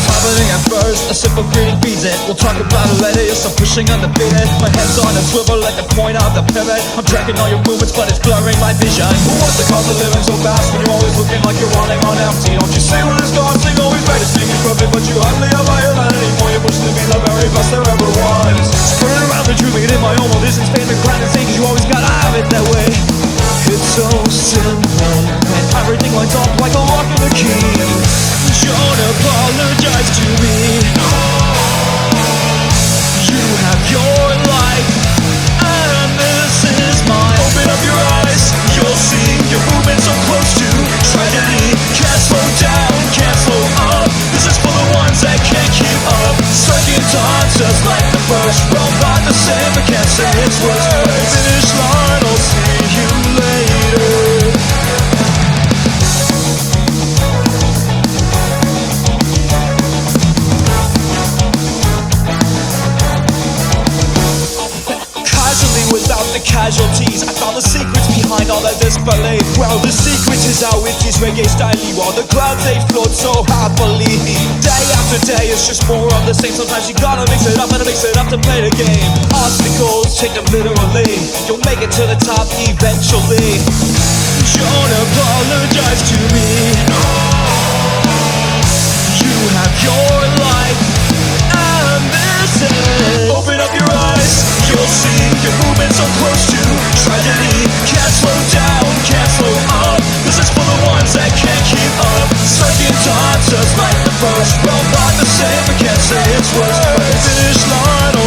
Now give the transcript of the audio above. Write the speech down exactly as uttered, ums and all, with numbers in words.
happening at first, a simple greeting feeds it. We'll talk about it later, you'll start pushing on the beat. My head's on a swivel at the point of the pivot. I'm tracking all your movements, but it's blurring my vision. What's the cause of living so fast when you're always looking like you're running on empty? Don't you see what it's gone? Sing always better, singing perfect, but you hardly have my humanity. More you push to be the very best there ever was. Turning around the truth, making it my own. Well, this is pain and grind and say, cause you always gotta have it that way. It's so simple, and everything lines up like a lock and a key. Don't apologize to me. You have your life, and this is mine. Open up your eyes, you'll see your movement so close to tragedy. Can't slow down, can't slow up. This is for the ones that can't keep up. Second time, just like the first. Well, not the same, but can't say it's worse. Finish line, I'll see you later. Without the casualties, I found the secrets behind all of this ballet. Well, the secret is how it is reggae style. While the clouds they float so happily. Day after day, it's just more of the same. Sometimes you gotta mix it up and mix it up to play the game. Obstacles, take them literally. You'll make it to the top eventually. Don't apologize to me. You have your life, and this is. Open up your eyes, you'll see your movement so close to tragedy. Can't slow down, can't slow up. This is for the ones that can't keep up. Second time, just like the first. Well, not the same, but can't say it's worse. Finish line.